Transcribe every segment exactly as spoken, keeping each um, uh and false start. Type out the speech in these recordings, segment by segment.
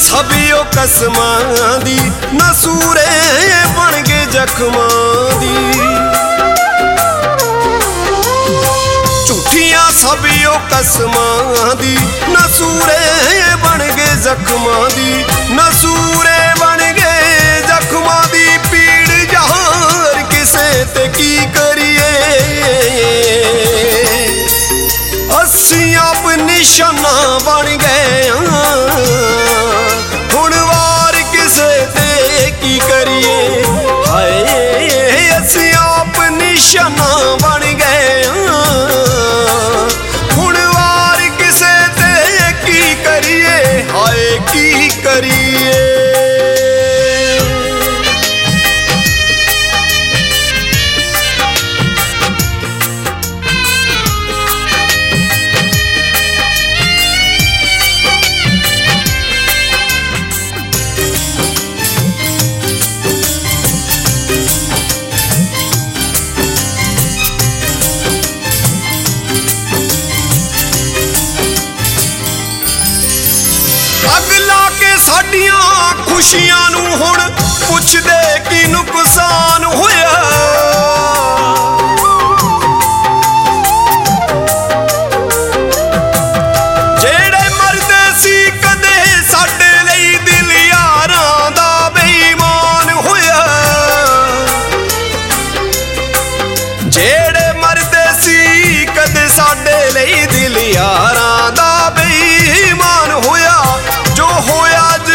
छबियो कसमां दी नसूरे बन गए जख्मां दी। झूठियां छबियो कसमां दी नसूरे बन गए जख्मां दी। नसूरे बन गए जख्मां दी पीड़ जहार किसे ते की करिए। असी आप निशाना बन गए हुण वार किसे ते की करिए। हाय असी आप निशाना बन गए हुण वार किसे ते की करिए। हाय की करिए। साडियां खुशियां नू हुण पुछदे की नुकसान होया। जेड़े मरदे सी कदे साडे लई दिल यारां दा बेईमान होया। जेड़े मरदे सी कदे साडे लई दिल यारां दा बेईमान होया। जो होया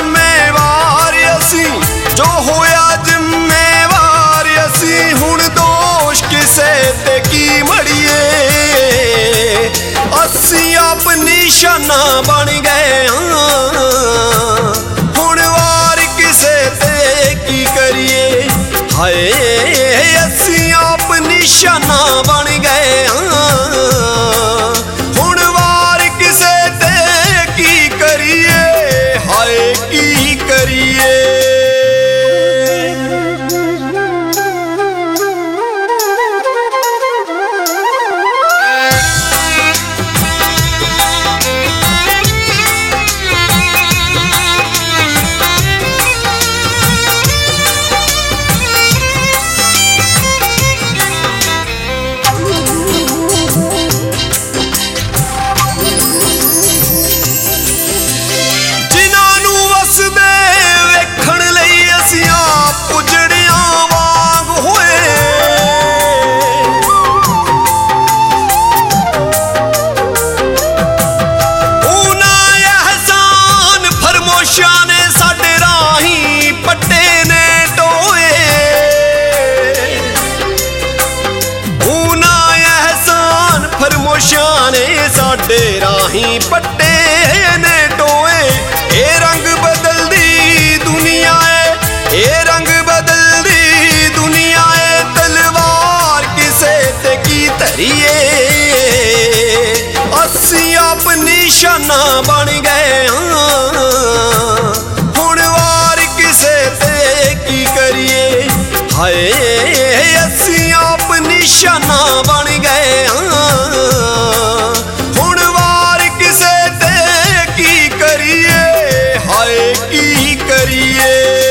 जो होया जिम्मेवार असी हुण दोष किसे ते की मड़िए। असी आप निशाना बन गए हुण वार किसे ते की करिए। हाय असी आप निशाना बन गए हुण वार किसे ते की करिए। हाय की करिए। साडे राही पट्टे ने टोए। ए रंग बदल दी दुनिया है ए रंग बदल दी दुनिया है। तलवार किसे ते की धरिए। असी आप निशाना बन गए हुण वार किसे ते की करिए। हाय असी आप निशाना बन गए की करिए।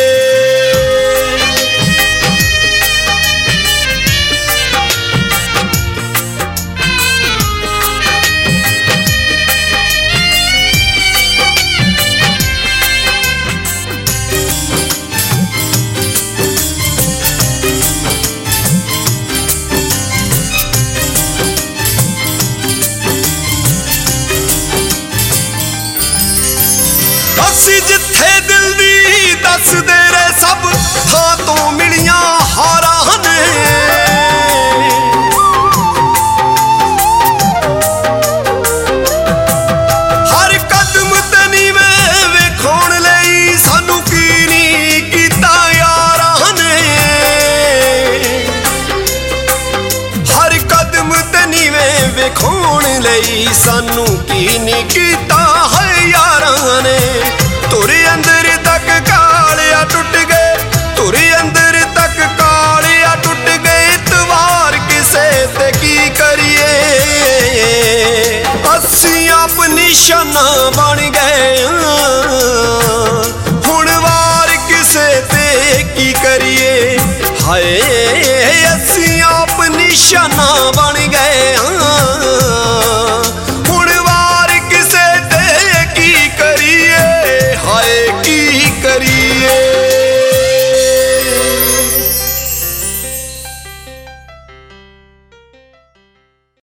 असी जिथे दिल दी दस दे रे सब थां तो मिलियां हारां ने। हर कदम ते नीवें वेखोण लई सानू की नहीं कीता यारां ने। हर कदम ते नीवें वेखोण लई सानू की नहीं कीता है यारां ने। तुरे अंदर तक कालिया टुट गए तुरे अंदर तक कालिया टुट गए। इतवार किसे ते की करिए। असी आप निशाना बन गए निशाना